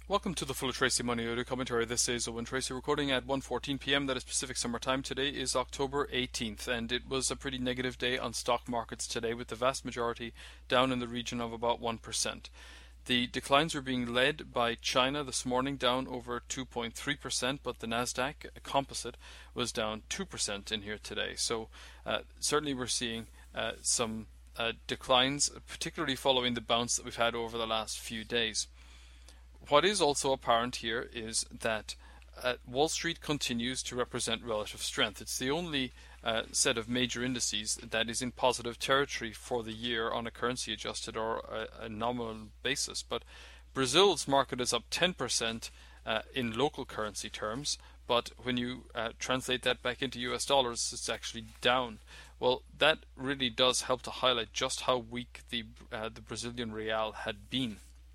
Welcome to the Full of Tracy Money Audio Commentary. This is Owen Tracy recording at 1:14 p.m. That is Pacific Summer Time. Today is October 18th, and it was a pretty negative day on stock markets today, with the vast majority down in the region of about 1%. The declines were being led by China this morning, down over 2.3%, but the Nasdaq Composite was down 2% in here today. So certainly we're seeing some declines, particularly following the bounce that we've had over the last few days. What is also apparent here is that Wall Street continues to represent relative strength. It's the only set of major indices that is in positive territory for the year on a currency adjusted or a nominal basis. But Brazil's market is up 10% in local currency terms, but when you translate that back into US dollars, it's actually down. Well, that really does help to highlight just how weak the Brazilian real had been.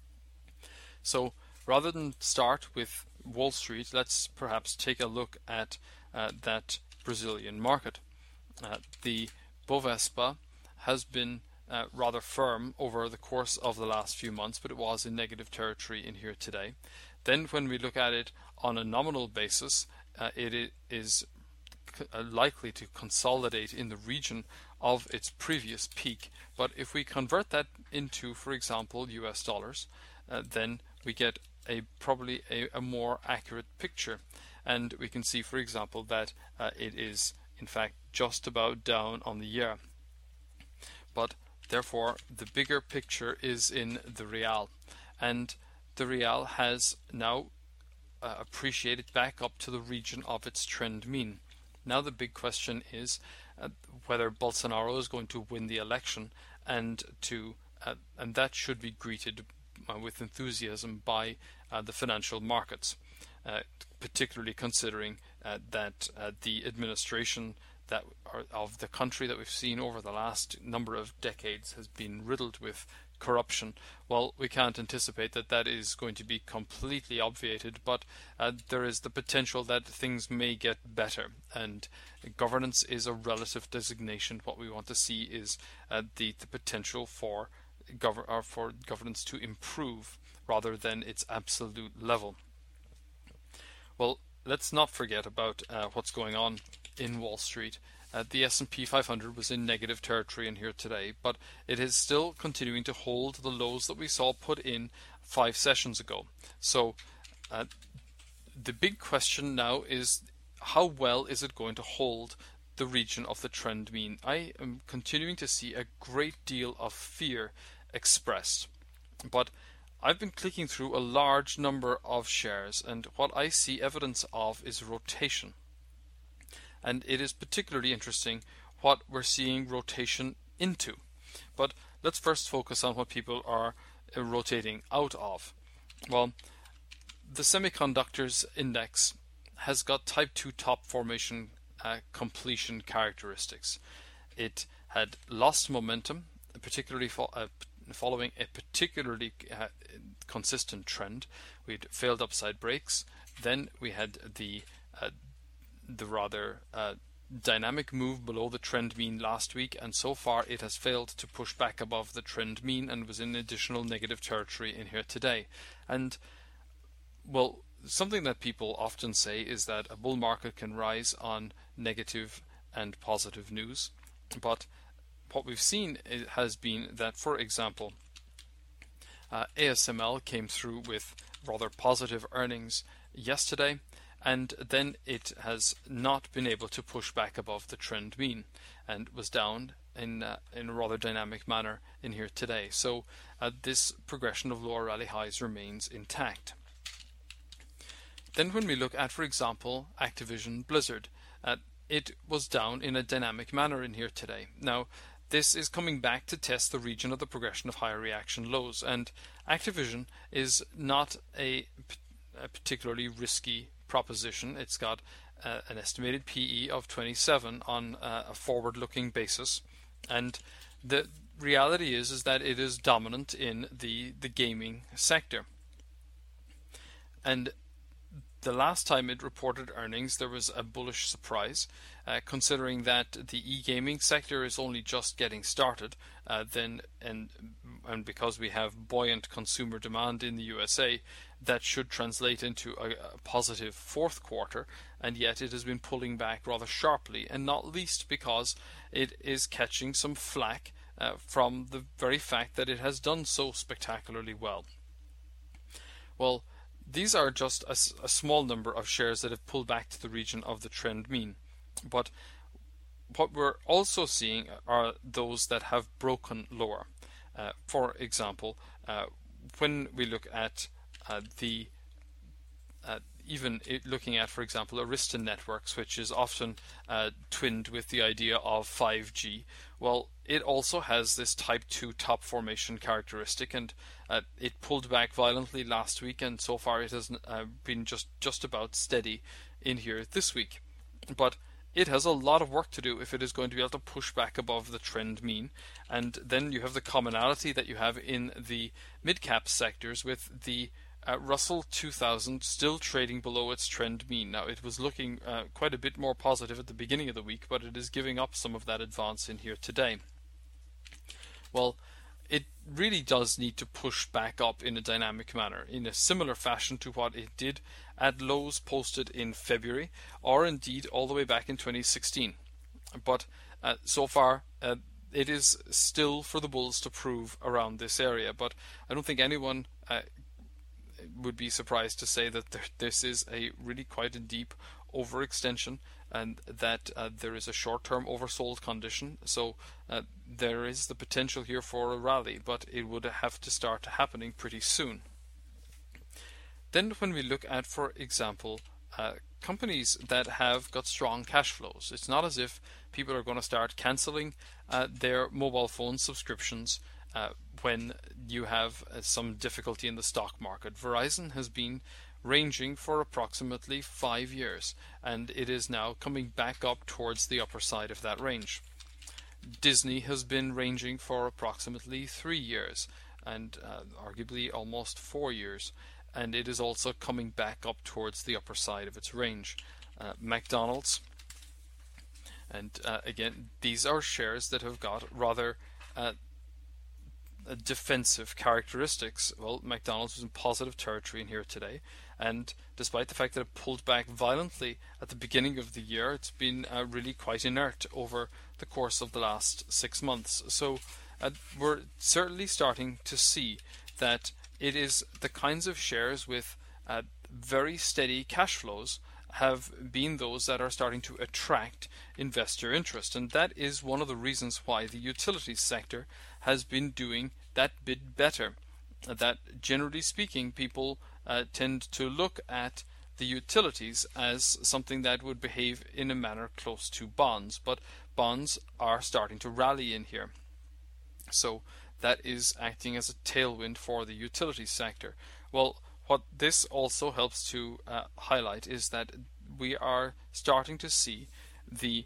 So rather than start with Wall Street, let's perhaps take a look at that Brazilian market. The Bovespa has been rather firm over the course of the last few months, but it was in negative territory in here today. Then when we look at it on a nominal basis, it is likely to consolidate in the region of its previous peak. But if we convert that into, for example, US dollars, then we get probably a more accurate picture, and we can see, for example, that it is in fact just about down on the year. But therefore the bigger picture is in the real, and the real has now appreciated back up to the region of its trend mean. Now the big question is whether Bolsonaro is going to win the election, and that should be greeted with enthusiasm by the financial markets, particularly considering that the administration of the country that we've seen over the last number of decades has been riddled with corruption. Well, we can't anticipate that is going to be completely obviated, but there is the potential that things may get better, and governance is a relative designation. What we want to see is the potential for governance to improve rather than its absolute level. Well, let's not forget about what's going on in Wall Street. The S&P 500 was in negative territory in here today, but it is still continuing to hold the lows that we saw put in 5 sessions ago. So the big question now is, how well is it going to hold the region of the trend mean? I am continuing to see a great deal of fear expressed, but I've been clicking through a large number of shares, and what I see evidence of is rotation. And it is particularly interesting what we're seeing rotation into. But let's first focus on what people are rotating out of. Well, the semiconductors index has got type 2 top formation completion characteristics. It had lost momentum, particularly following a particularly consistent trend. We'd failed upside breaks. Then we had the rather dynamic move below the trend mean last week, and so far it has failed to push back above the trend mean and was in additional negative territory in here today. And well, something that people often say is that a bull market can rise on negative and positive news, but what we've seen has been that, for example, ASML came through with rather positive earnings yesterday, and then it has not been able to push back above the trend mean and was down in a rather dynamic manner in here today. So this progression of lower rally highs remains intact. Then when we look at, for example, Activision Blizzard, it was down in a dynamic manner in here today. Now, this is coming back to test the region of the progression of higher reaction lows, and Activision is not a particularly risky proposition. It's got an estimated PE of 27 on a forward-looking basis, and the reality is that it is dominant in the gaming sector. And the last time it reported earnings, there was a bullish surprise, considering that the e-gaming sector is only just getting started. And because we have buoyant consumer demand in the USA, that should translate into a positive fourth quarter, and yet it has been pulling back rather sharply, and not least because it is catching some flack from the very fact that it has done so spectacularly well. Well, these are just a small number of shares that have pulled back to the region of the trend mean. But what we're also seeing are those that have broken lower. For example, when we look at looking at, for example, Arista Networks, which is often twinned with the idea of 5G, well, it also has this Type 2 top formation characteristic, and it pulled back violently last week, and so far it has been just about steady in here this week. But it has a lot of work to do if it is going to be able to push back above the trend mean. And then you have the commonality that you have in the mid-cap sectors with the Russell 2000 still trading below its trend mean. Now, it was looking quite a bit more positive at the beginning of the week, but it is giving up some of that advance in here today. Well, it really does need to push back up in a dynamic manner, in a similar fashion to what it did at lows posted in February, or indeed all the way back in 2016. But so far, it is still for the bulls to prove around this area. But I don't think anyone would be surprised to say that this is a really quite a deep overextension, and that there is a short-term oversold condition. So there is the potential here for a rally, but it would have to start happening pretty soon. Then when we look at, for example, companies that have got strong cash flows, it's not as if people are going to start cancelling their mobile phone subscriptions when you have some difficulty in the stock market. Verizon has been ranging for approximately 5 years, and it is now coming back up towards the upper side of that range. Disney has been ranging for approximately 3 years, and arguably almost 4 years, and it is also coming back up towards the upper side of its range. McDonald's, and again, these are shares that have got rather defensive characteristics. Well, McDonald's was in positive territory in here today, and despite the fact that it pulled back violently at the beginning of the year, it's been really quite inert over the course of the last 6 months. So we're certainly starting to see that it is the kinds of shares with very steady cash flows have been those that are starting to attract investor interest, and that is one of the reasons why the utilities sector has been doing that bit better. That generally speaking, people tend to look at the utilities as something that would behave in a manner close to bonds, but bonds are starting to rally in here. So that is acting as a tailwind for the utilities sector. Well, what this also helps to highlight is that we are starting to see the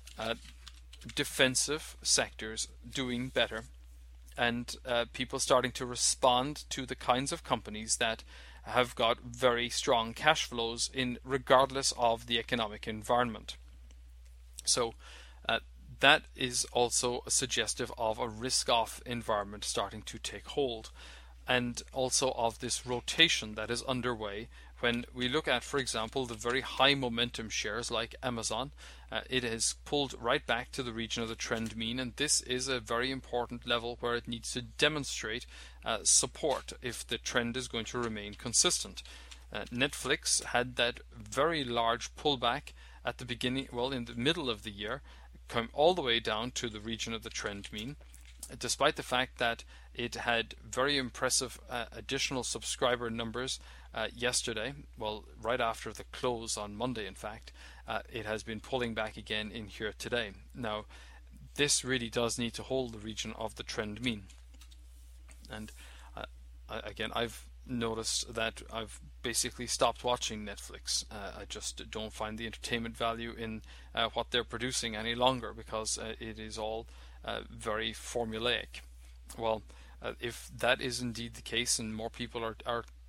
defensive sectors doing better, and people starting to respond to the kinds of companies that have got very strong cash flows in regardless of the economic environment. So that is also suggestive of a risk-off environment starting to take hold, and also of this rotation that is underway. When we look at, for example, the very high momentum shares like Amazon, it has pulled right back to the region of the trend mean, and this is a very important level where it needs to demonstrate support if the trend is going to remain consistent. Netflix had that very large pullback at the beginning, well, in the middle of the year, come all the way down to the region of the trend mean, despite the fact that it had very impressive additional subscriber numbers yesterday, well, right after the close on Monday, in fact. It has been pulling back again in here today. Now, this really does need to hold the region of the trend mean. And again, I've noticed that I've basically stopped watching Netflix. I just don't find the entertainment value in what they're producing any longer, because it is all very formulaic. Well, if that is indeed the case and more people are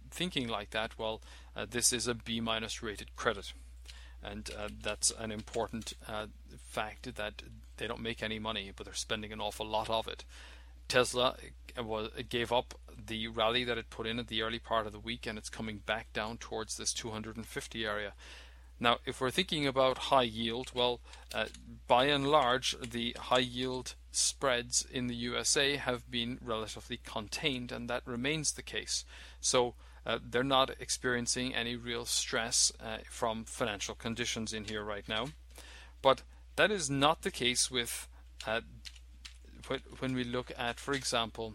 thinking like that, well, this is a B- rated credit. And that's an important fact, that they don't make any money, but they're spending an awful lot of it. Tesla gave up the rally that it put in at the early part of the week, and it's coming back down towards this 250 area. Now, if we're thinking about high yield, well, by and large, the high yield spreads in the USA have been relatively contained, and that remains the case. So they're not experiencing any real stress from financial conditions in here right now. But that is not the case with when we look at, for example,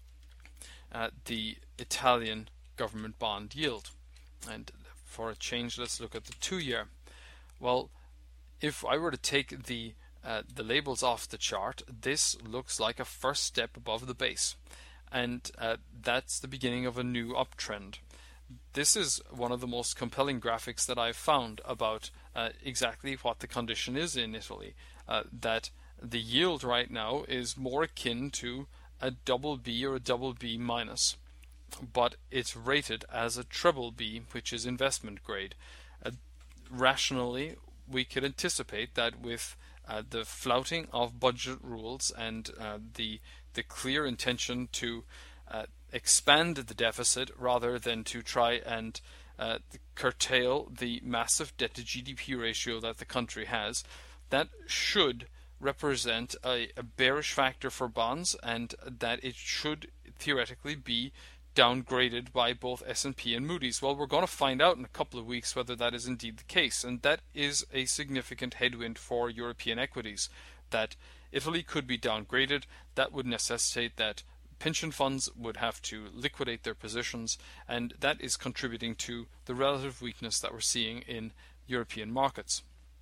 the Italian government bond yield. And for a change, let's look at the 2-year. Well, if I were to take the labels off the chart, this looks like a first step above the base, and that's the beginning of a new uptrend. This is one of the most compelling graphics that I've found about exactly what the condition is in Italy, that the yield right now is more akin to a double B or a double B minus, but it's rated as a triple B, which is investment grade. Rationally, we could anticipate that with the flouting of budget rules and the clear intention to expand the deficit rather than to try and curtail the massive debt to GDP ratio that the country has, that should represent a bearish factor for bonds, and that it should theoretically be downgraded by both S&P and Moody's. Well, we're going to find out in a couple of weeks whether that is indeed the case, and that is a significant headwind for European equities, that Italy could be downgraded. That would necessitate that pension funds would have to liquidate their positions, and that is contributing to the relative weakness that we're seeing in European markets.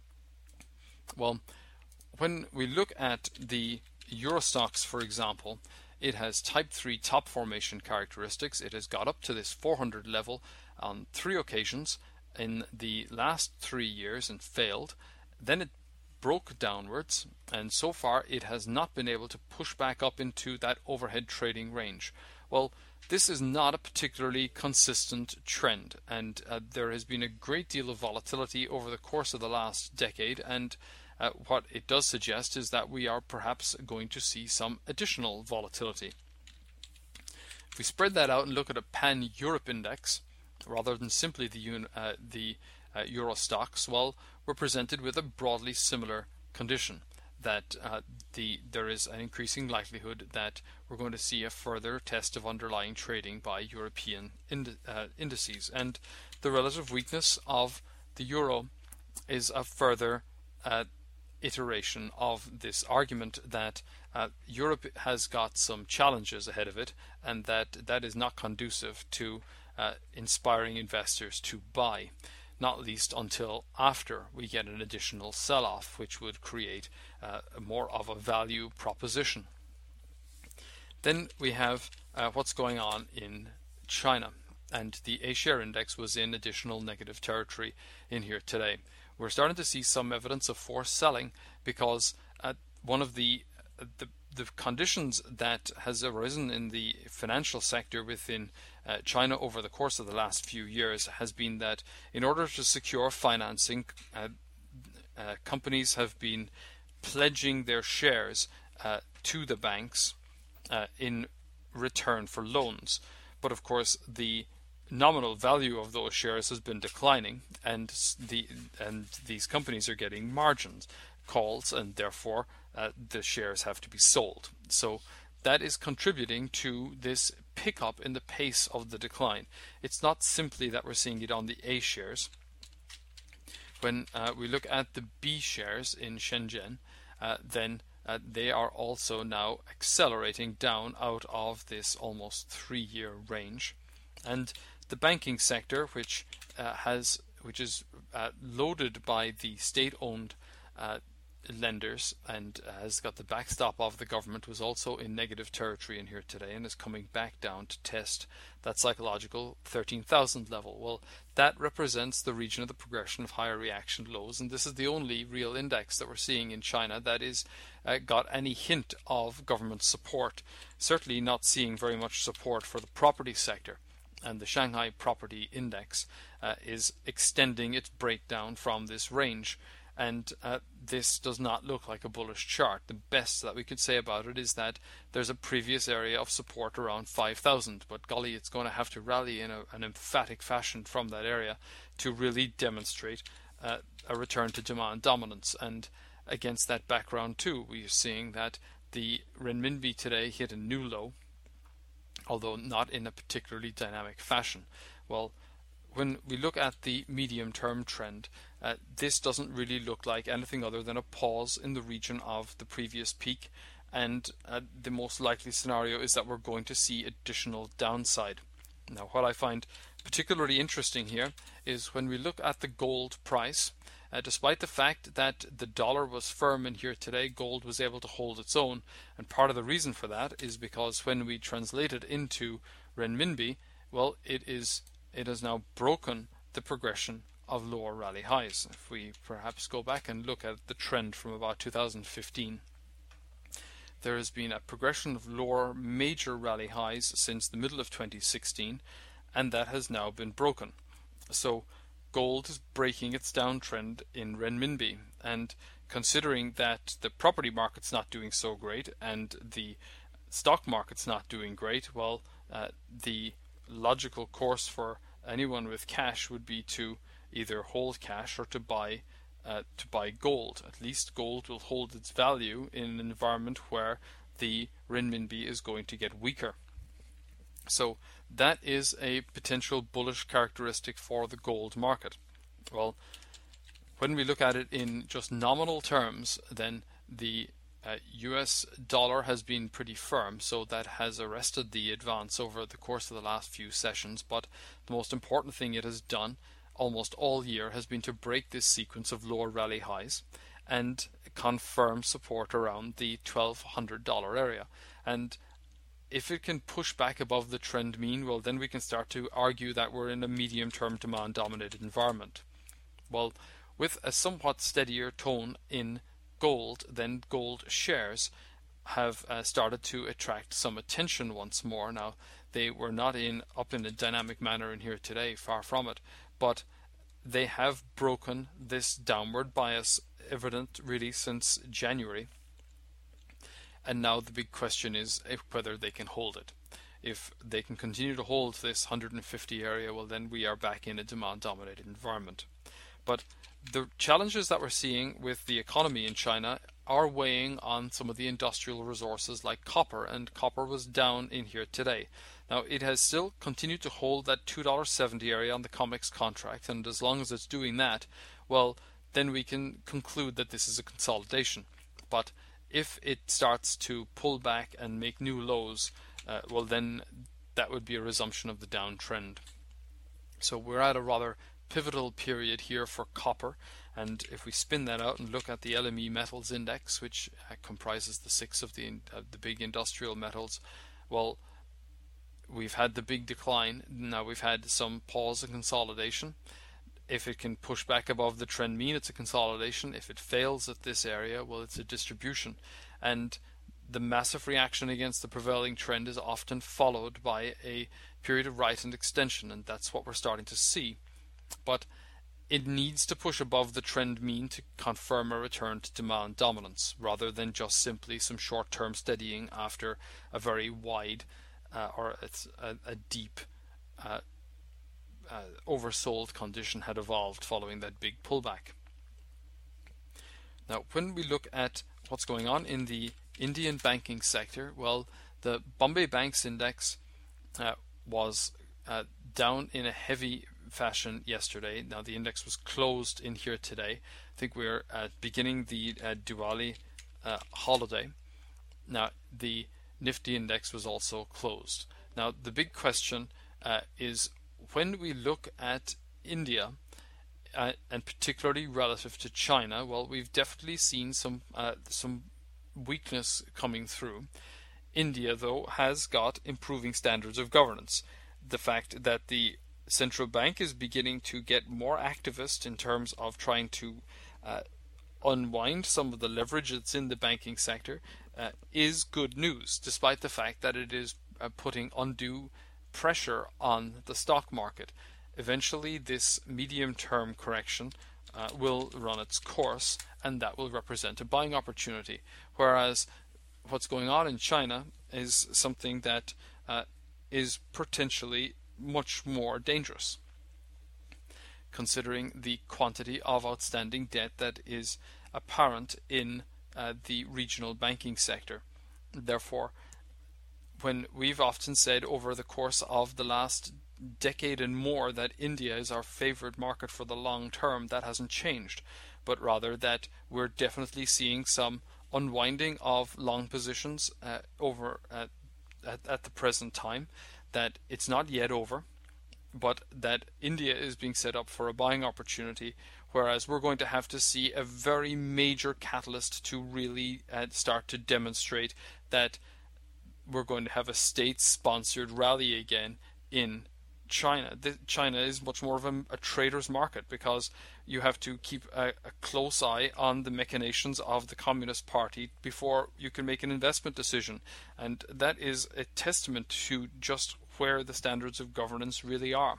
Well, when we look at the Euro Stoxx, for example, it has type 3 top formation characteristics. It has got up to this 400 level on 3 occasions in the last 3 years and failed. Then it broke downwards, and so far it has not been able to push back up into that overhead trading range. Well, this is not a particularly consistent trend, and there has been a great deal of volatility over the course of the last decade, and what it does suggest is that we are perhaps going to see some additional volatility. If we spread that out and look at a pan-Europe index rather than simply the Euro Stoxx, well, we're presented with a broadly similar condition, that there is an increasing likelihood that we're going to see a further test of underlying trading by European indices, and the relative weakness of the euro is a further iteration of this argument that Europe has got some challenges ahead of it, and that is not conducive to inspiring investors to buy, not least until after we get an additional sell-off, which would create more of a value proposition. Then we have what's going on in China, and the A-share index was in additional negative territory in here today. We're starting to see some evidence of forced selling, because one of the conditions that has arisen in the financial sector within China over the course of the last few years has been that in order to secure financing, companies have been pledging their shares to the banks in return for loans. But of course, the nominal value of those shares has been declining, and these companies are getting margins calls, and therefore the shares have to be sold. So that is contributing to this pickup in the pace of the decline. It's not simply that we're seeing it on the A shares. When we look at the B shares in Shenzhen, then they are also now accelerating down out of this almost 3-year range. And the banking sector, which is loaded by the state-owned lenders and has got the backstop of the government, was also in negative territory in here today and is coming back down to test that psychological 13,000 level. Well, that represents the region of the progression of higher reaction lows, and this is the only real index that we're seeing in China that is got any hint of government support. Certainly not seeing very much support for the property sector. and the Shanghai Property Index is extending its breakdown from this range. And this does not look like a bullish chart. The best that we could say about it is that there's a previous area of support around 5,000, but golly, it's going to have to rally in an emphatic fashion from that area to really demonstrate a return to demand dominance. And against that background too, we are seeing that the renminbi today hit a new low, although not in a particularly dynamic fashion. Well, when we look at the medium-term trend, this doesn't really look like anything other than a pause in the region of the previous peak, and the most likely scenario is that we're going to see additional downside. Now, what I find particularly interesting here is when we look at the gold price. Despite the fact that the dollar was firm in here today, gold was able to hold its own, and part of the reason for that is because when we translate it into renminbi, well, it has now broken the progression of lower rally highs. If we perhaps go back and look at the trend from about 2015, there has been a progression of lower major rally highs since the middle of 2016, and that has now been broken. So gold is breaking its downtrend in renminbi, and considering that the property market's not doing so great and the stock market's not doing great, well, the logical course for anyone with cash would be to either hold cash or to buy gold. At least gold will hold its value in an environment where the renminbi is going to get weaker. So that is a potential bullish characteristic for the gold market. Well, when we look at it in just nominal terms, then the US dollar has been pretty firm, so that has arrested the advance over the course of the last few sessions. But the most important thing it has done almost all year has been to break this sequence of lower rally highs and confirm support around the $1,200 area. And if it can push back above the trend mean, well, then we can start to argue that we're in a medium-term demand-dominated environment. Well, with a somewhat steadier tone in gold, then gold shares have started to attract some attention once more. Now, they were not up in a dynamic manner in here today, far from it, but they have broken this downward bias evident really since January. And now the big question is whether they can hold it. If they can continue to hold this 150 area, well, then we are back in a demand-dominated environment. But the challenges that we're seeing with the economy in China are weighing on some of the industrial resources like copper, and copper was down in here today. Now, it has still continued to hold that $2.70 area on the COMEX contract, and as long as it's doing that, well, then we can conclude that this is a consolidation. But if it starts to pull back and make new lows, well, then that would be a resumption of the downtrend. So we're at a rather pivotal period here for copper, and if we spin that out and look at the LME metals index, which comprises the 6 of the big industrial metals, well, we've had the big decline. Now we've had some pause and consolidation. If it can push back above the trend mean, it's a consolidation. If it fails at this area, well, it's a distribution. And the massive reaction against the prevailing trend is often followed by a period of right and extension, and that's what we're starting to see. But it needs to push above the trend mean to confirm a return to demand dominance, rather than just simply some short-term steadying after a very wide or a deep oversold condition had evolved following that big pullback. Now, when we look at what's going on in the Indian banking sector, well, the Bombay Banks Index was down in a heavy fashion yesterday. Now, the index was closed in here today. I think we're beginning the Diwali holiday. Now, the Nifty index was also closed. Now, the big question is, when we look at India, and particularly relative to China, well, we've definitely seen some weakness coming through. India, though, has got improving standards of governance. The fact that the central bank is beginning to get more activist in terms of trying to unwind some of the leverage that's in the banking sector is good news, despite the fact that it is putting undue pressure on the stock market. Eventually, this medium-term correction will run its course, and that will represent a buying opportunity. Whereas what's going on in China is something that is potentially much more dangerous, considering the quantity of outstanding debt that is apparent in the regional banking sector. Therefore, when we've often said over the course of the last decade and more that India is our favorite market for the long term, that hasn't changed, but rather that we're definitely seeing some unwinding of long positions over at the present time, that it's not yet over, but that India is being set up for a buying opportunity, whereas we're going to have to see a very major catalyst to really start to demonstrate that we're going to have a state-sponsored rally again in China. China is much more of a trader's market, because you have to keep a close eye on the machinations of the Communist Party before you can make an investment decision. And that is a testament to just where the standards of governance really are.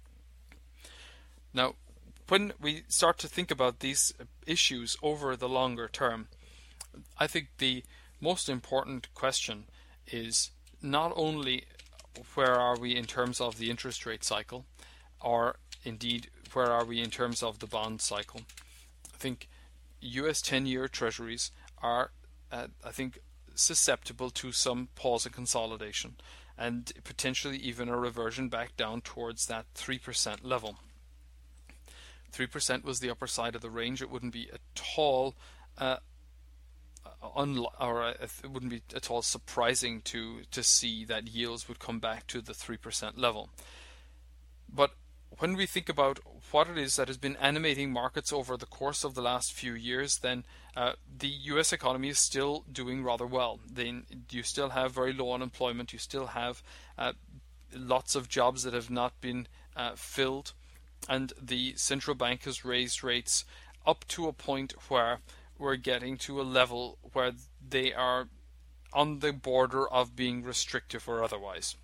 Now, when we start to think about these issues over the longer term, I think the most important question is not only where are we in terms of the interest rate cycle, or indeed where are we in terms of the bond cycle. I think US 10-year treasuries are, I think, susceptible to some pause and consolidation, and potentially even a reversion back down towards that 3% level. 3% was the upper side of the range. It wouldn't be at all it wouldn't be at all surprising to see that yields would come back to the 3% level. But when we think about what it is that has been animating markets over the course of the last few years, then the US economy is still doing rather well. Then you still have very low unemployment. You still have lots of jobs that have not been filled, and the central bank has raised rates up to a point where we're getting to a level where they are on the border of being restrictive or otherwise.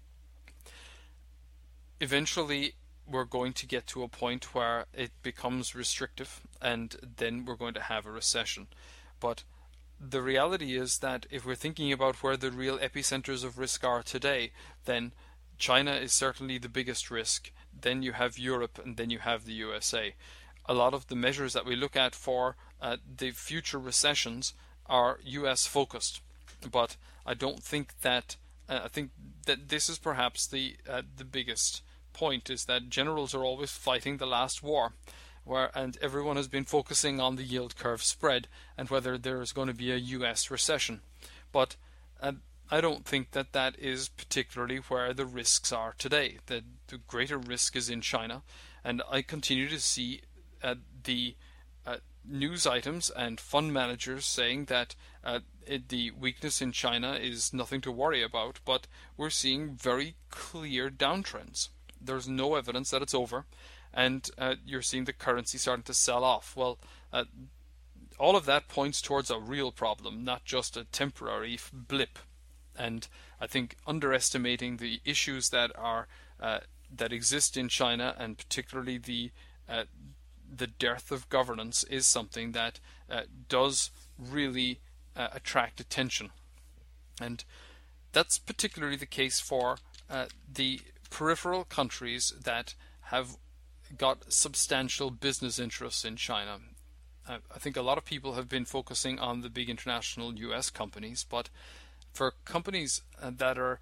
Eventually, we're going to get to a point where it becomes restrictive, and then we're going to have a recession. But the reality is that if we're thinking about where the real epicenters of risk are today, then China is certainly the biggest risk. Then you have Europe, and then you have the USA. A lot of the measures that we look at for the future recessions are US focused, but I don't think that I think that this is perhaps the biggest point, is that generals are always fighting the last war, and everyone has been focusing on the yield curve spread and whether there is going to be a US recession. But I don't think that that is particularly where the risks are today. The greater risk is in China, and I continue to see the news items and fund managers saying that the weakness in China is nothing to worry about, but we're seeing very clear downtrends. There's no evidence that it's over, and you're seeing the currency starting to sell off. Well, all of that points towards a real problem, not just a temporary blip. And I think underestimating the issues that are that exist in China, and particularly the dearth of governance, is something that does really attract attention. And that's particularly the case for the peripheral countries that have got substantial business interests in China. I think a lot of people have been focusing on the big international US companies, but for companies that are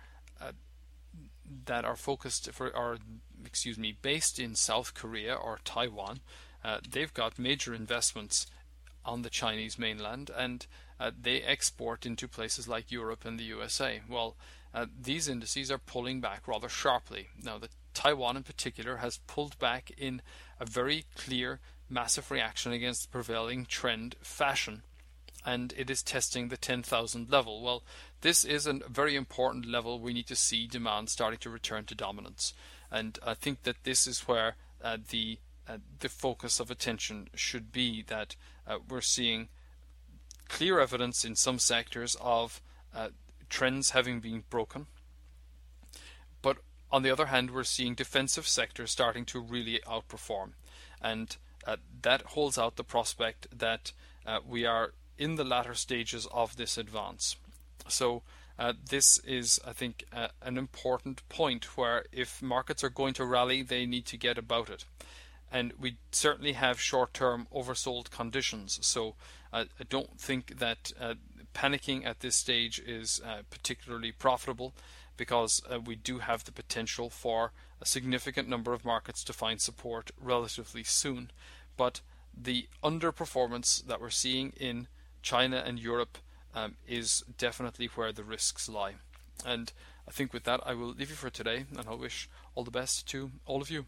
based in South Korea or Taiwan, they've got major investments on the Chinese mainland, and they export into places like Europe and the USA. Well, these indices are pulling back rather sharply. Now, the Taiwan in particular has pulled back in a very clear, massive reaction against the prevailing trend fashion, and it is testing the 10,000 level. Well, this is a very important level. We need to see demand starting to return to dominance, and I think that this is where the focus of attention should be, that we're seeing clear evidence in some sectors of trends having been broken, but On the other hand, we're seeing defensive sectors starting to really outperform, and that holds out the prospect that we are in the latter stages of this advance. So this is, I think, an important point where if markets are going to rally, they need to get about it. And we certainly have short-term oversold conditions, so I don't think that panicking at this stage is particularly profitable, because we do have the potential for a significant number of markets to find support relatively soon. But the underperformance that we're seeing in China and Europe is definitely where the risks lie. And I think with that I will leave you for today, and I wish all the best to all of you.